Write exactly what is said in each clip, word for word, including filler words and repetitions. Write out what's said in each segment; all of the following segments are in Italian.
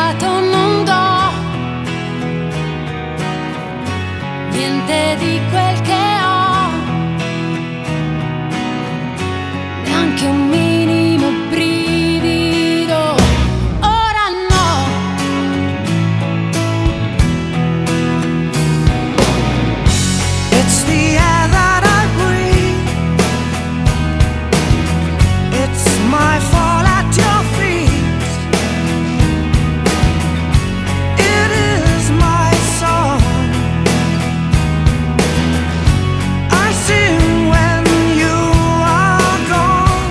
dato non do niente di quel che ho, neanche un minimo brivido. Ora no. It's the air that I breathe. It's my fall at your feet. It is my song. I sing when you are gone.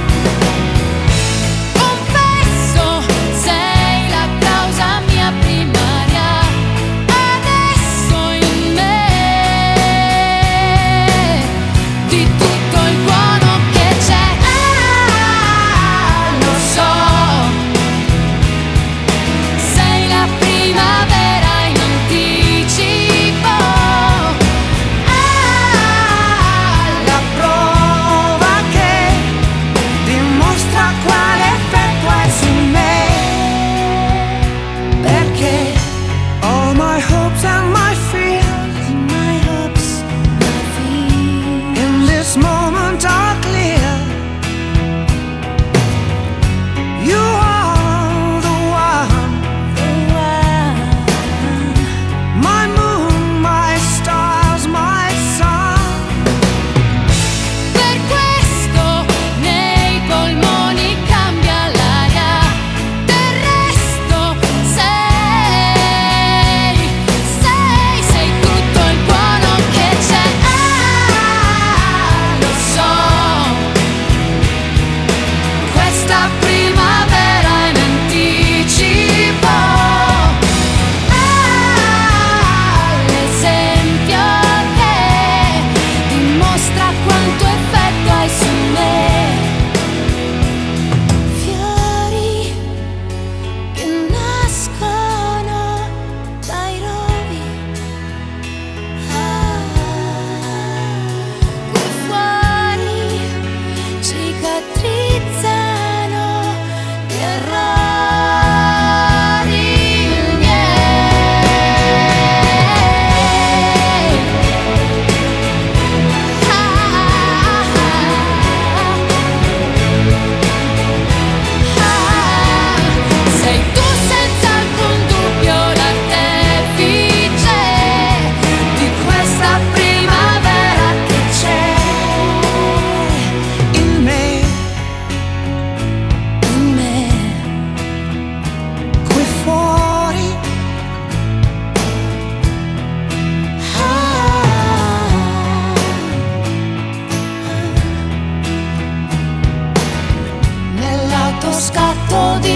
Confesso, sei la causa mia primaria, adesso in me, di tutto il buono che c'è. Ah, lo so, sei la primavera in anticipo. Ah, La prova che dimostra quale effetto hai su me. Perché all my hopes and my fears, my hopes, my fears. in this moment are clear. You are the one, my moon, my stars, my sun. Per questo nei polmoni cambia l'aria, del resto sei, sei, sei tutto il buono che c'è. Ah, lo so, questa primavera in anticipo. Ah, l'esempio che dimostra quanto effetto hai su me. Fiori che nascono dai rovi, ah, qui fuori cicatrizzano gli errori miei. Ah, ah, sei tu senza alcun dubbio l'artefice di questa primavera che c'è In me, in me. qui fuori. Nell'autoscatto di